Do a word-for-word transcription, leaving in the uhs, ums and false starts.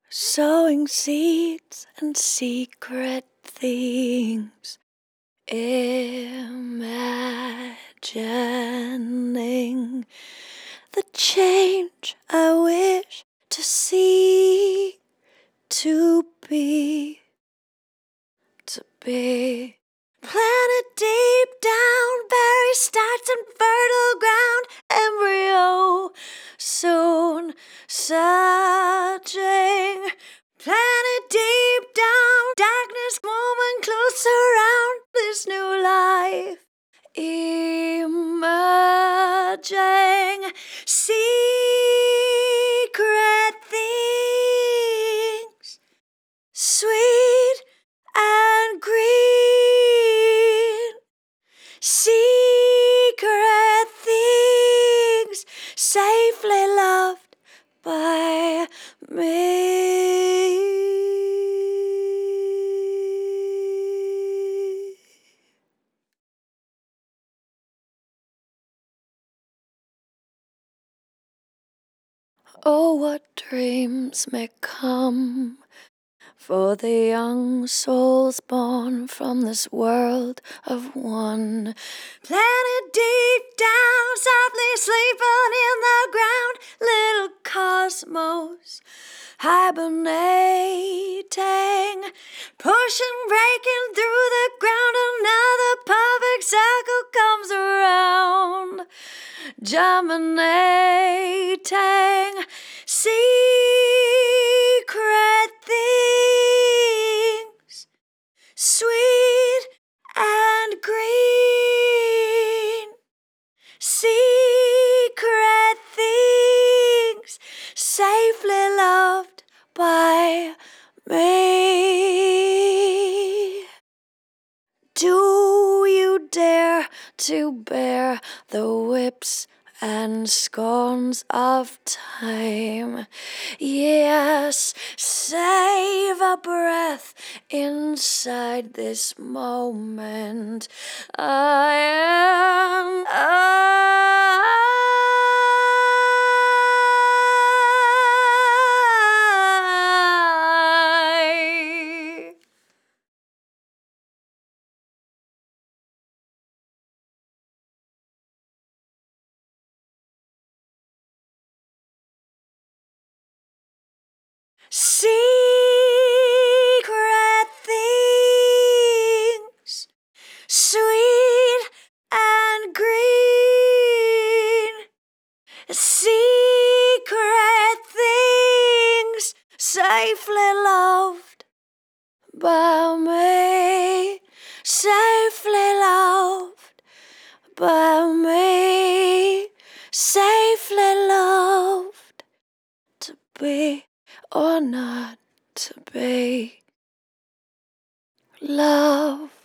sowing seeds and secret things, imagining the change I wish to see, to be, to be. Planted deep down, buried starts in fertile ground, embryo soon surging. Planted deep down, darkness moving close around this new life emerging. Secret things, sweet and green. Secret things, safely loved by me. Oh, what dreams may come for the young souls born from this world of one. Planted deep down, softly sleeping in the ground, little cosmos hibernating, pushing, breaking through the ground. Another perfect circle comes around, germinating. Secret things, sweet and green. Secret things, safely loved by me. Do you dare to bear the whips and scorns of time? Yes, save a breath inside this moment. I am I. Secret things, sweet and green. Secret things, safely loved by me. Safely loved by me. Safely loved, to be or not to be. Love